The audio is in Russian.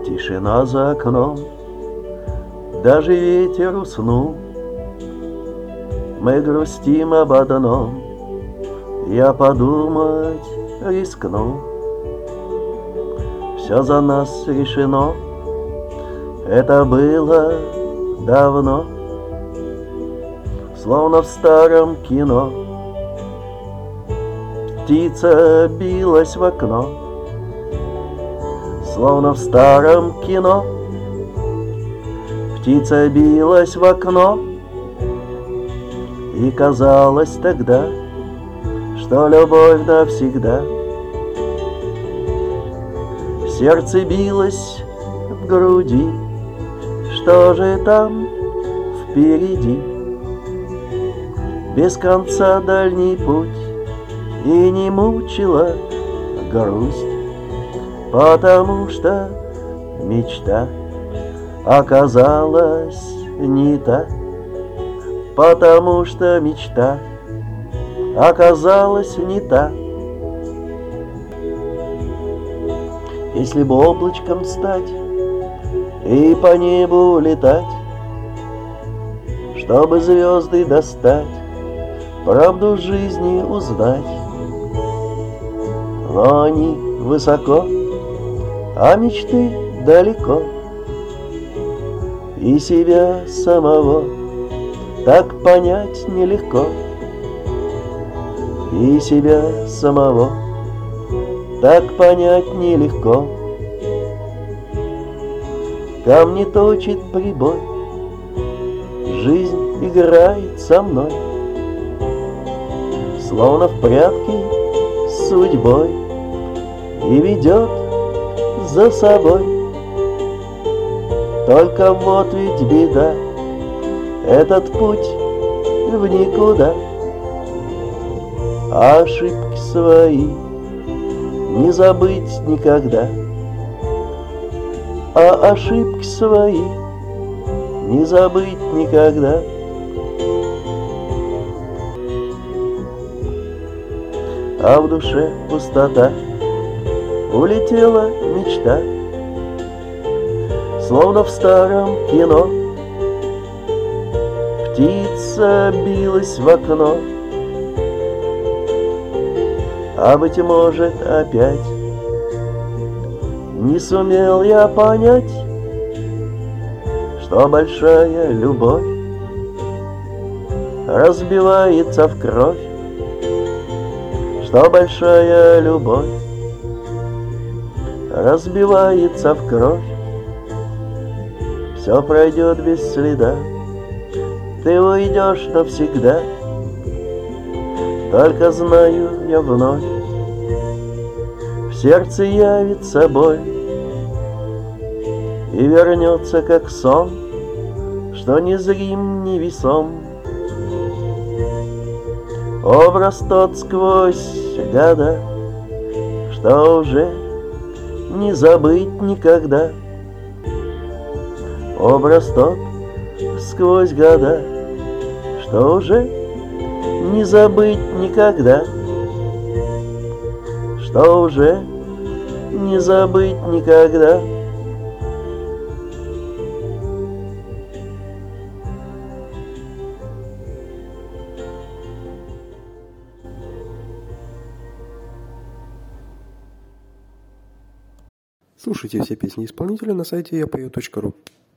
Тишина за окном, даже ветер уснул. Мы грустим об одном, я подумать рискну. Все за нас решено, это было давно, словно в старом кино. Птица билась в окно, словно в старом кино. Птица билась в окно, и казалось тогда, что любовь навсегда. Сердце билось в груди, что же там впереди? Без конца дальний путь, и не мучила грусть, потому что мечта оказалась не та, потому что мечта оказалась не та. Если бы облачком стать и по небу летать, чтобы звезды достать, правду жизни узнать, но они высоко, а мечты далеко, и себя самого так понять нелегко, и себя самого так понять нелегко. Камни точит прибой, жизнь играет со мной, словно в прятки с судьбой, и ведет за собой. Только вот ведь беда, этот путь в никуда. Ошибки свои не забыть никогда, а ошибки свои не забыть никогда. А в душе пустота, улетела мечта, словно в старом кино. Птица билась в окно, а, быть может, опять не сумел я понять, что большая любовь разбивается в кровь, что большая любовь разбивается в кровь. Все пройдет без следа, ты уйдешь навсегда. Только знаю я вновь, в сердце явится боль, и вернется как сон, что незрим, невесом. Образ тот сквозь года, что уже не забыть никогда. Образ тот сквозь года, что уже не забыть никогда, что уже не забыть никогда. Слушайте все песни исполнителя на сайте yapою.ru.